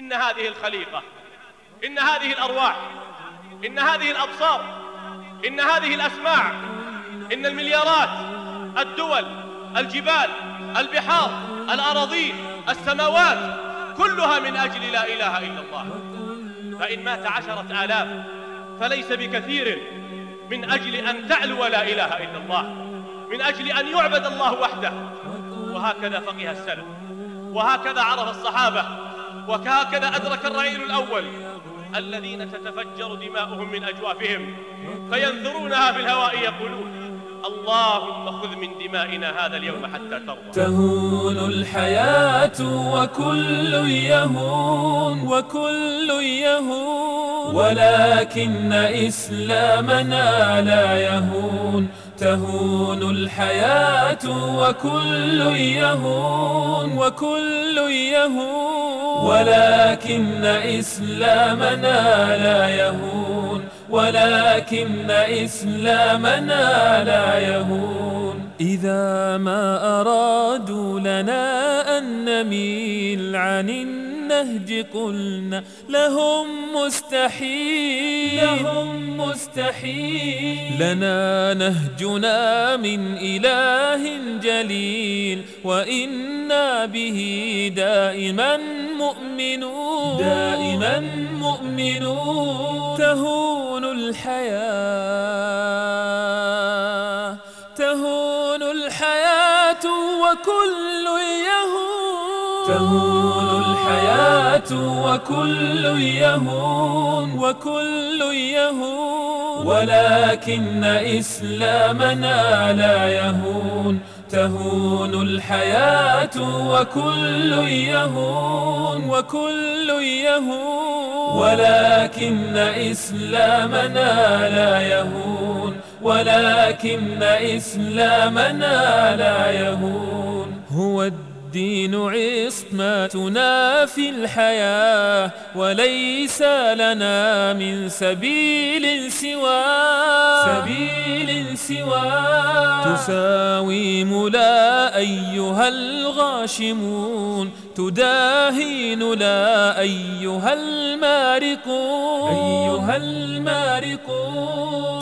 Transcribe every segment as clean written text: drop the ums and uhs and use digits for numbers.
إن هذه الخليقة، إن هذه الأرواح، إن هذه الأبصار، إن هذه الأسماع، إن المليارات، الدول، الجبال، البحار، الأراضين، السماوات، كلها من أجل لا إله إلا الله. فإن مات 10,000 فليس بكثير من أجل أن تعلو لا إله إلا الله، من أجل أن يعبد الله وحده. وهكذا فقه السلف، وهكذا عرف الصحابة، وهكذا أدرك الرعيل الأول الذين تتفجر دماؤهم من أجوافهم فينثرونها في الهواء يقولون: اللهم خذ من دمائنا هذا اليوم حتى ترضى. تهون الحياة وكل يهون ولكن إسلامنا لا يهون. تهون الحياة وكل يهون ولكن إسلامنا لا يهون، ولكن إسلامنا لا يهون. إذا ما أرادوا لنا أن نميل عن النهج قلنا لهم مستحيل، لنا نهجنا من إله جليل، وإنا به دائما مؤمنون. تهون الحياة وكل يهون، تهون الحياة وكل يهون ولكن إسلامنا لا يهون. تهون الحياة وكل يهون ولكن إسلامنا لا يهون، ولكن إسلامنا لا يهون. هو الدين عصمتنا في الحياة، وليس لنا من سبيل سواه. تساوم لا أيها الغاشمون، تداهين لا أيها المارقون.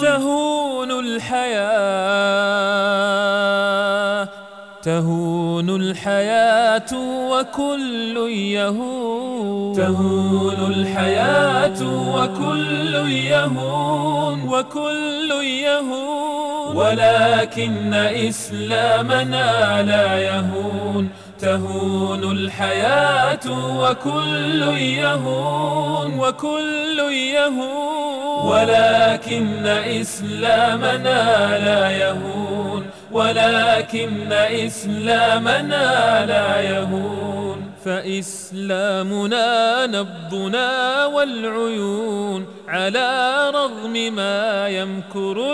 تهون الحياة وكل يهون، تهون الحياة وكل يهون ولكن إسلامنا لا يهون. تهون الحياة وكل يهون ولكن إسلامنا لا يهون، ولكن إسلامنا لا يهون. فإسلامنا نبضنا والعيون، على رغم ما يمكر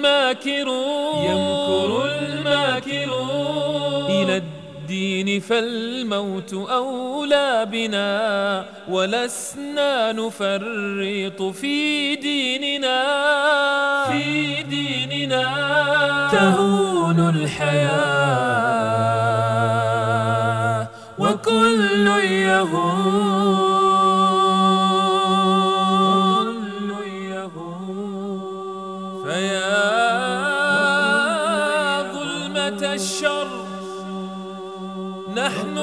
الماكرون. إلى الدين فالموت أولى بنا، ولسنا نفرط في ديننا. تهون الحياة وكل يهون. فيا ظلمة الشر نحن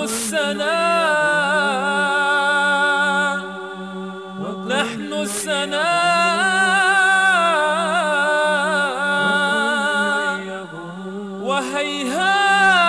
السناء وهيهات